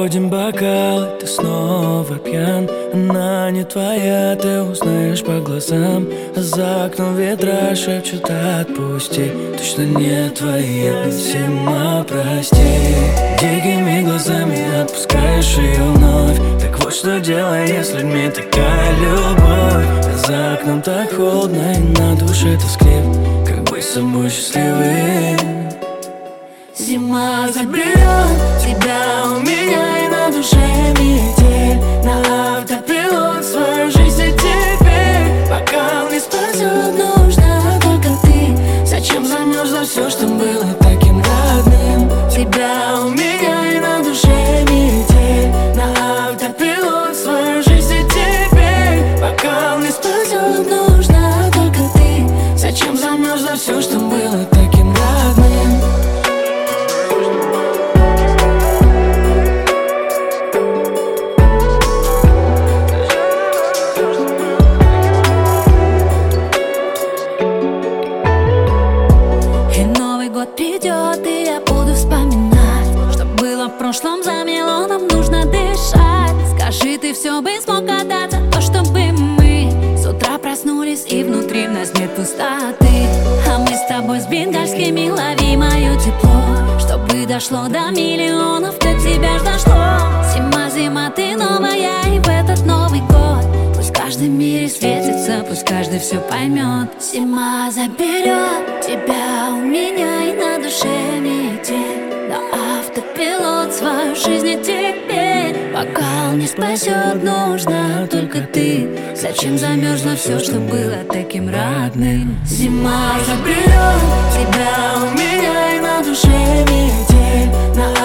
Подводим бокал, ты снова пьян. Она не твоя, ты узнаешь по глазам. А за окном ветра шепчут: отпусти. Точно не твоя, Зима, прости. Дикими глазами отпускаешь ее вновь. Так вот что делай, если мне такая любовь. А за окном так холодно и на душе тоскливо. Как быть с собой счастливым? Зима заберет тебя у меня, и на душе метель. На автопилот свою жизнь теперь. Бокал не спасет, нужна только ты. Зачем замерзло все, что было таким родным? Тебя у меня, и на душе метель. На автопилот свою жизнь теперь. Бокал не спасет, нужна только ты. Зачем замерзло все, что было таким родным? Придет, и я буду вспоминать, что было в прошлом, замело, нам нужно дышать. Скажи, ты все бы смог отдать за то, чтобы мы с утра проснулись, и внутри в нас нет пустоты. А мы с тобой с бенгальскими лови мое тепло, чтобы дошло до миллионов, до тебя ж дошло. Зима, зима, ты новая, и в этот Новый год пусть каждый в мире светится, пусть каждый все поймет. Зима заберет тебя у меня, и на душе метель. На автопилот свою жизнь теперь. Бокал не спасет, нужна только ты. Зачем замерзло все, что было таким родным? Зима заберет тебя у меня, и на душе метель. На